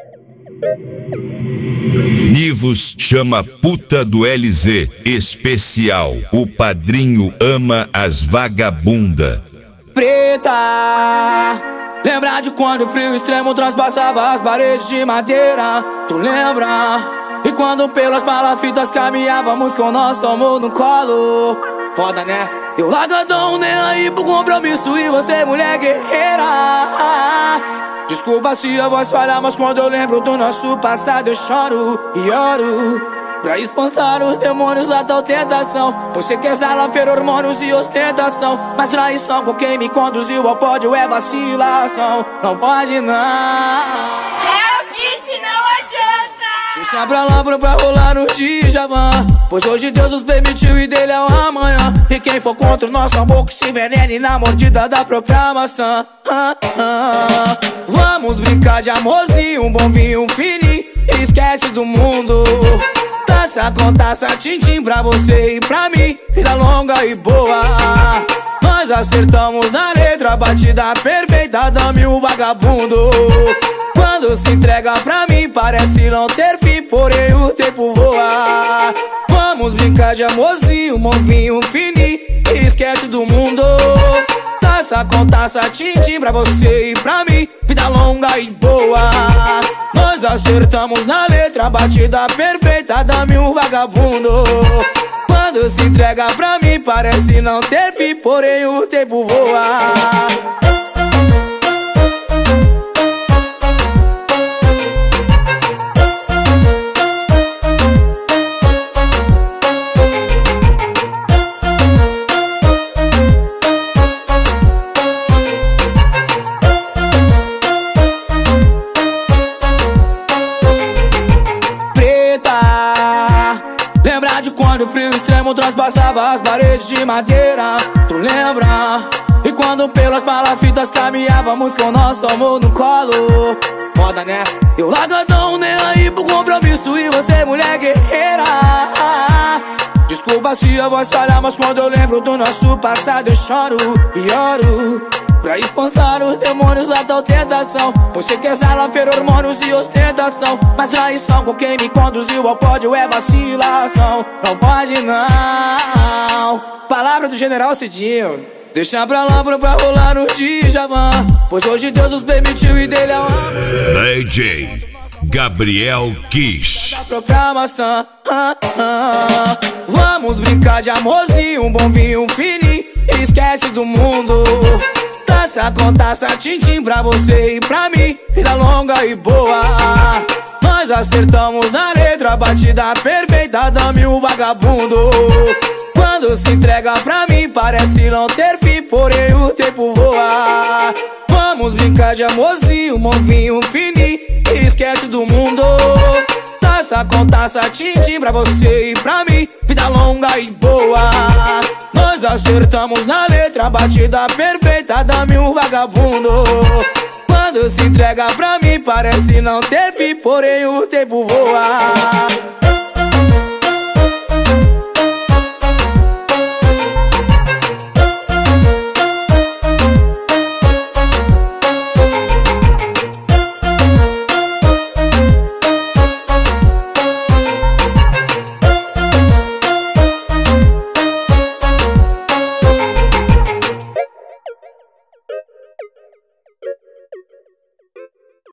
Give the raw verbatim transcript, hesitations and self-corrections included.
Nivos chama puta do L Z especial. O padrinho ama as vagabunda. Preta, lembra de quando o frio extremo transpassava as paredes de madeira? Tu lembra? E quando pelas palafitas caminhávamos com nosso amor no colo? Foda, né? Eu largadão, nem aí pro compromisso e você mulher guerreira. Desculpa se a voz falha, mas quando eu lembro do nosso passado eu choro e oro. Pra espantar os demônios da tal tentação. Você quer exalar hormônios e ostentação, mas traição com quem me conduziu ao pódio é vacilação. Não pode não. É o kit, não adianta. Deixa pra lá pra, pra rolar no Djavan, pois hoje Deus nos permitiu e dele é o amanhã. E quem for contra o nosso amor que se envenene na mordida da própria maçã. ah, ah. Vamos brincar de amorzinho, um bom vinho, um fininho. Esquece do mundo. Taça com taça, tintim pra você e pra mim. Vida longa e boa. Nós acertamos na letra, batida perfeita, dame o vagabundo. Quando se entrega pra mim parece não ter fim, porém o tempo voa. Vamos brincar de amorzinho, um bom vinho, um fininho. Esquece do mundo. Taça com taça, tintim pra você e pra mim. Vida longa e boa. Nós acertamos na letra, batida perfeita, dame um vagabundo. Quando se entrega pra mim parece não ter fim, porém o tempo voa. Lembra de quando o frio extremo transpassava as paredes de madeira? Tu lembra? E quando pelas palafitas caminhávamos com nosso amor no colo? Foda, né? Eu largadão, nem aí pro compromisso e você mulher guerreira. Desculpa se a voz falha, mas quando eu lembro do nosso passado eu choro e oro. Pra espantar os demônios da tal tentação. Você quer exalar hormônios e ostentação, mas traição com quem me conduziu ao pódio é vacilação. Não pode não. Palavra do General Cidinho. Deixa pra lá pra, pra rolar no Djavan, pois hoje Deus nos permitiu e dele é o amor. D J Gabriel Kiss. Da própria maçã. ah, ah. Vamos brincar de amorzinho, um bom vinho, um fininho. Esquece do mundo. Taça com taça, tintim pra você e pra mim. Vida longa e boa. Nós acertamos na letra, batida perfeita, dame o vagabundo. Quando se entrega pra mim parece não ter fim, porém o tempo voa. Vamos brincar de amorzinho, um bom vinho, um fininho. Esquece do mundo. Taça com taça, tintim pra você e pra mim. Vida longa e boa. Nós acertamos na letra, batida perfeita, dame um vagabundo. Quando se entrega pra mim parece não ter fim, porém o tempo voa.